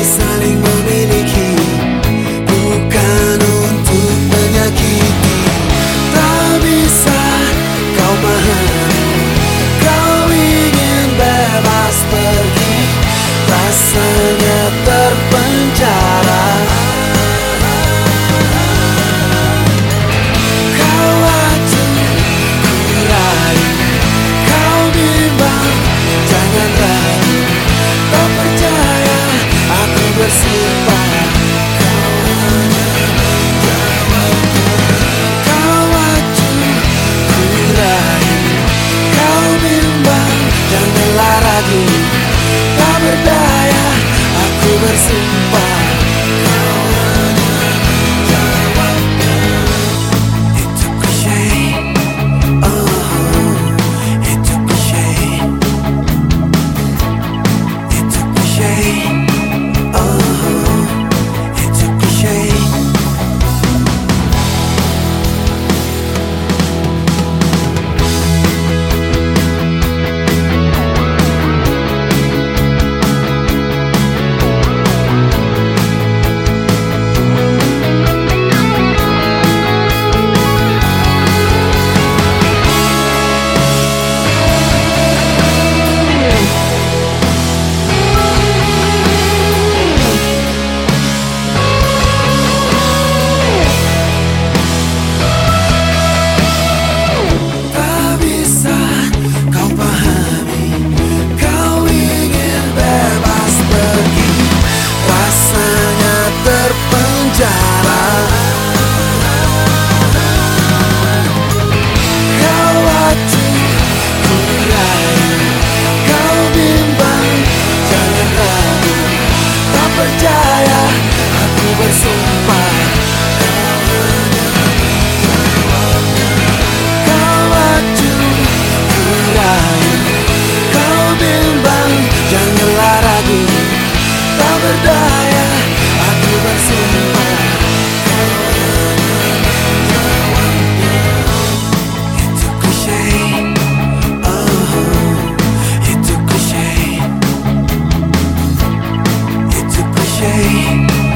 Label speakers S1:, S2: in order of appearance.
S1: saling memiliki, bukan untuk menyakiti. Tak bisa kau pahami, kau ingin bebas pergi, rasanya terpenjara. Kau acuh, ku rayu, kau bimbang, jangan ragu. Tak percaya, aku bersumpah, kau hanya menjawabnya. Kau acuh, ku rayu, kau bimbang, janganlah ragu. Tak berdaya, aku bersumpah, kau hanya menjawabnya. Itu klise, oh, itu klise. Itu klise, oh, itu klise. Tak bisa kau pahami, kau ingin bebas pergi, rasanya terpenjara. Kau acuh, ku rayu, kau bimbang, jangan ragu. Tak percaya, aku bersumpah, kau hanya menjawabnya. Kau acuh, ku rayu, kau bimbang, janganlah ragu. Tak berdaya, aku bersumpah, kau hanya menjawabnya. Itu klise, oh, itu klise. Itu klise.